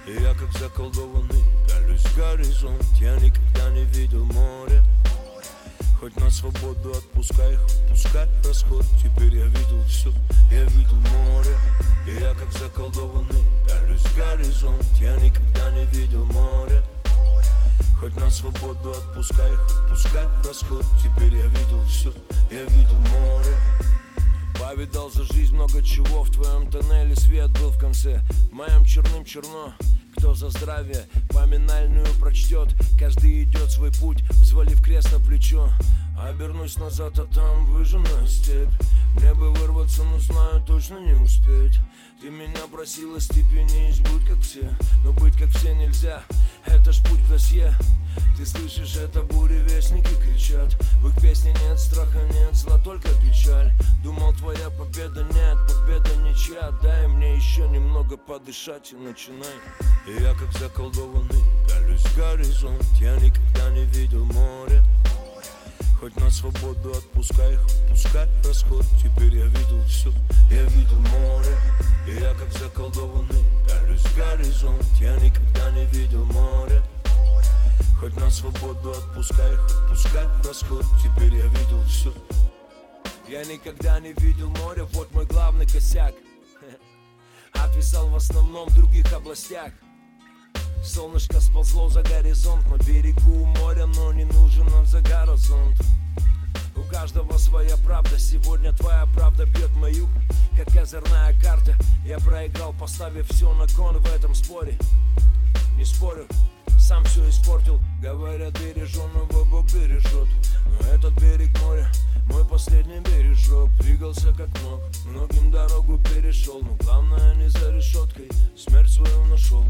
И я как заколдованный пялюсь в горизонт. Я никогда не видел море. Хоть на свободу отпускай их, пускай расход. Теперь я видел все, я видел море. И я как заколдованный пялюсь в горизонт. Я никогда не видел море. Хоть на свободу отпускай их, пускай расход. Теперь я видел все, я видел море. Повидал за жизнь много чего. В твоем тоннеле свет был в конце. В моем черным черно. Кто за здравие поминальную прочтет. Каждый идет свой путь, взвалив крест на плечо. Обернусь назад, а там выжженная степь. Мне бы вырваться, но знаю, точно не успеть. Ты меня просила степенись, будь как все. Но быть как все нельзя, это ж путь в досье. Ты слышишь, это буревестники кричат. В их песне нет страха, нет зла, только печаль. Думал, твоя победа, нет, победа ничья. Дай мне еще немного подышать и начинай. И я как заколдованный пялюсь в горизонт. Я никогда не видел море. Хоть на свободу отпускай их, пускай расход. Теперь я видел все, я видел море. И я как заколдованный пялюсь в горизонт. Я никогда не видел море. Хоть на свободу отпускай их, пускай расход. Теперь я видел все. Я никогда не видел море, вот мой главный косяк. Отвисал в основном в других областях. Солнышко сползло за горизонт. На берегу моря, но не нужен нам за горизонт. У каждого своя правда. Сегодня твоя правда бьет мою, как озерная карта. Я проиграл, поставив все на кон в этом споре. Не спорю, сам все испортил. Говорят, береженного Бог бережет. Но этот берег моря мой последний бережок. Двигался как мог, многим дорогу перешел. Но главное не за решеткой, смерть свою нашел.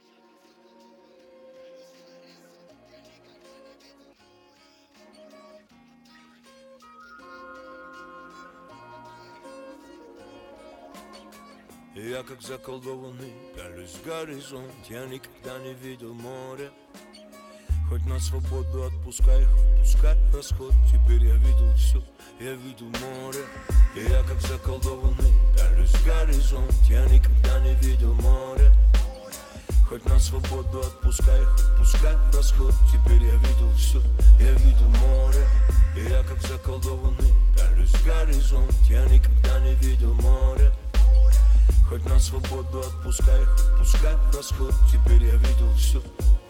И я как заколдованный пялюсь в горизонт. Я никогда не видел море. Хоть на свободу отпускай их, пускай расход. Теперь я видел все, я видел море. И я как заколдованный пялюсь в горизонт. Я никогда не видел море. Хоть на свободу отпускай их, пускай расход. Теперь я видел все, я видел море. И я как заколдованный пялюсь в горизонт. Я никогда не видел море. Хоть на свободу отпускай их, пускай расход. Теперь я видел все.